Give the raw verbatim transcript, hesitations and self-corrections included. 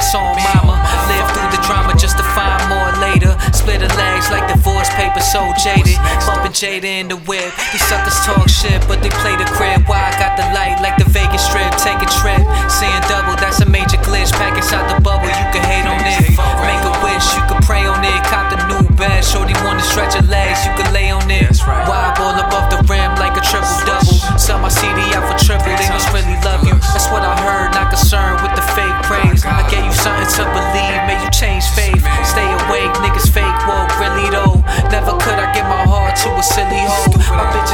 promise on mama. Live through the drama just to find more later. Split her legs like divorce papers, so jaded. Bumping Jada in the whip. These suckers talk shit, but they play the crib. Why I got the light like the Vegas Strip. Take a trip, seeing double, that's a major glitch. Pack inside the bubble, you can hate on it. Make a wish, you can pray on it. Cop the new bed, shorty wanna stretch her legs, you can lay on it. Wide ball above the rim like a triple double. Sell my C D out for triple, they must really love you. That's what I heard, not concerned with the fake praise. I gave you something to believe, made you change faith. Stay awake, niggas fake woke, really though. Never could I give my heart to a silly hoe. My bitch